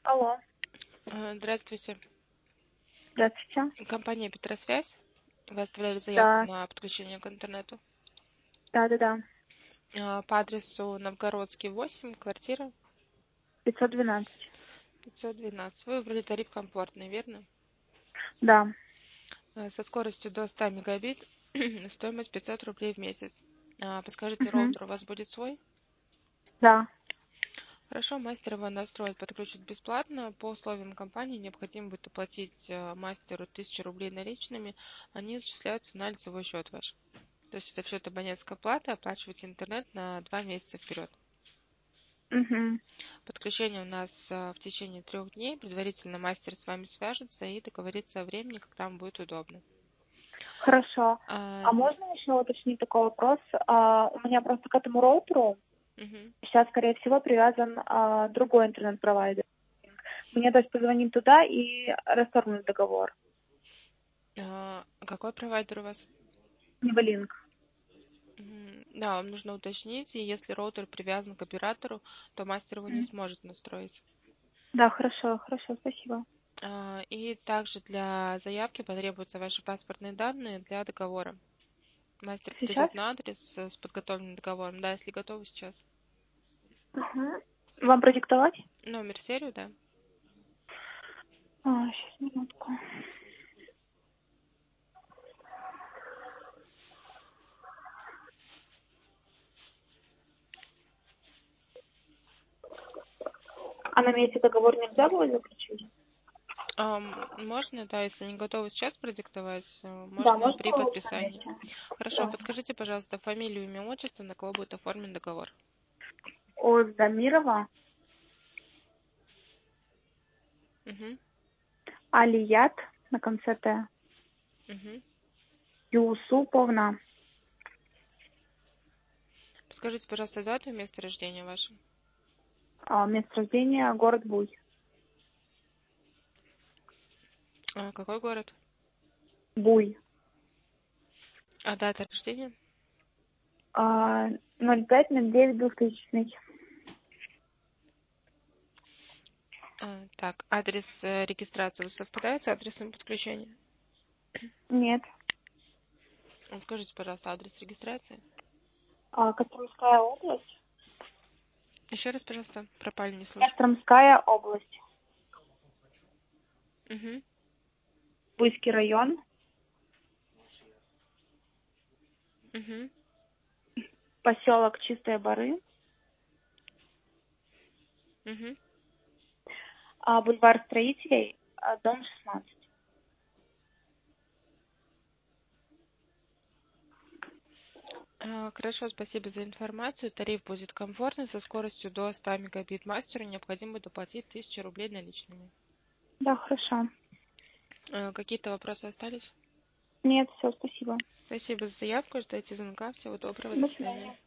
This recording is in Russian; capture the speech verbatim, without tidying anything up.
Алло, Э, Здравствуйте. здравствуйте. Компания Петросвязь. Вы оставляли заявку Да, на подключение к интернету. да, да, да. Э, По адресу Новгородский, восемь, квартира пятьсот двенадцать. пятьсот двенадцать. Вы выбрали тариф комфортный, верно? Да. Э, Со скоростью до ста мегабит, стоимость пятьсот рублей в месяц. А, Подскажите, Угу. роутер у вас будет свой? Да. Хорошо, мастер его настроит, подключит бесплатно. По условиям компании необходимо будет уплатить э, мастеру тысячу рублей наличными. Они зачисляются на лицевой счет ваш. То есть это в счет абонентской платы, оплачиваете интернет на два месяца вперед. Угу. Подключение у нас а, в течение трех дней. Предварительно мастер с вами свяжется и договорится о времени, когда вам будет удобно. Хорошо. А, А можно еще уточнить такой вопрос? А, у меня просто к этому роутеру мгм. сейчас, скорее всего, привязан а, другой интернет-провайдер. Мне, то есть, позвонить туда и расторгнуть договор. А, какой провайдер у вас? Невалинк. Мгм. Да, вам нужно уточнить, и если роутер привязан к оператору, то мастер его не Мгм. сможет настроить. Да, хорошо, хорошо, спасибо. А, И также для заявки потребуются ваши паспортные данные для договора. Мастер Сейчас? придет на адрес э, с подготовленным договором. Да, если готовы сейчас. Угу. Вам продиктовать? Номер, серию, да? А, сейчас, минутку. А на месте договор нельзя было заключить? Ам, Можно, да, если не готовы сейчас продиктовать, э, Да, можно при можно лучше на подписании. месте? Хорошо, Да. подскажите, пожалуйста, фамилию, имя, отчество, на кого будет оформлен договор. Оздамирова Угу, Алият на конце Т. угу. Юсуповна. Подскажите, пожалуйста, дату и место рождения ваше. А, место рождения город Буй. А, какой город? Буй. А дата рождения? А, ноль пять ноль девять двухтысячный. А, так, адрес э, регистрации у вас совпадает с адресом подключения? Нет. А, Скажите, пожалуйста, адрес регистрации. А, Костромская область. Еще раз, пожалуйста, пропали, не слышу. Костромская область. Угу, Буйский район. угу, Поселок Чистые Бары. угу. А, бульвар строителей. а, Дом шестнадцать. А, Хорошо, спасибо за информацию. Тариф будет комфортный, со скоростью до ста мегабит мастеру. Необходимо будет оплатить тысячу рублей наличными. Да, хорошо. А, Какие-то вопросы остались? Нет, все, спасибо. Спасибо за заявку. Ждайте звонка. Всего доброго. До До свидания. свидания.